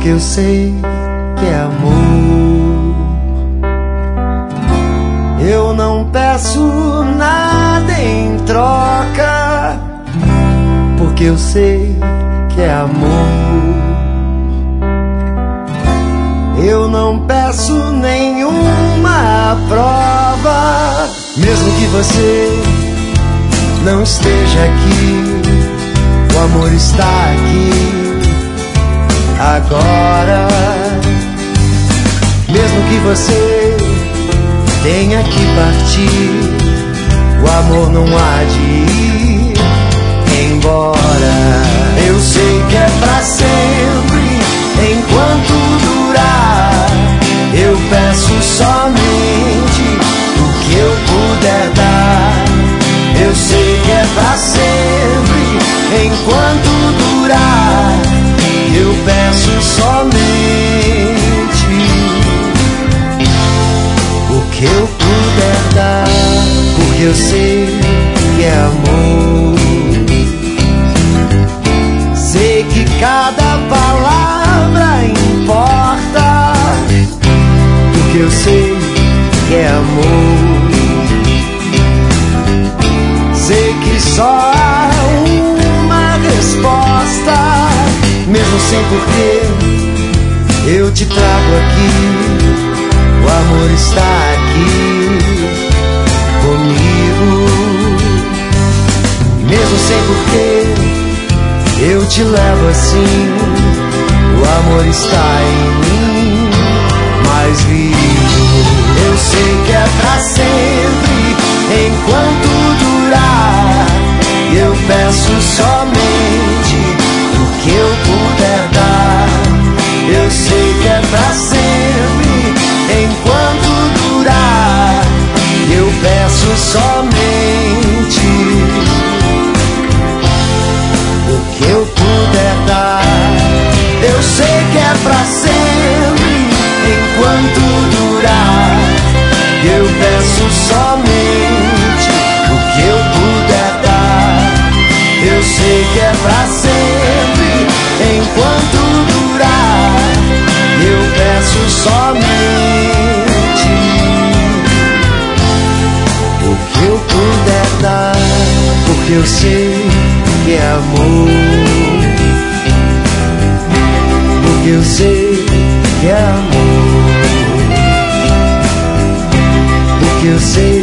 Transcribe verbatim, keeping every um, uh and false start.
porque eu sei que é amor. Eu não peço nada em troca, porque eu sei que é amor. Eu não peço nenhuma prova, mesmo que você não esteja aqui, o amor está aqui agora. Mesmo que você tenha que partir, o amor não há de ir embora. Eu sei que é pra sempre, enquanto durar. Eu peço somente o que eu puder dar. Eu sei que é pra sempre, enquanto durar. Eu peço somente o que eu puder dar, porque eu sei que é amor. Sei que cada palavra importa, porque eu sei que é amor. Sei que só há uma resposta, mesmo sem porquê, eu te trago aqui. O amor está aqui comigo, mesmo sem porquê, eu te levo assim. O amor está em mim, mais vivo. Eu sei que é pra sempre, enquanto durar. Eu peço somente o que eu puder dar. Eu sei que é pra sempre, enquanto durar. Eu peço somente o que eu puder dar. Eu sei que é pra sempre, enquanto durar. Eu peço somente o que eu puder dar. Eu sei que é pra sempre, enquanto durar. Eu peço somente o que eu puder dar, porque eu sei que é amor. Porque eu sei que é amor. Porque eu sei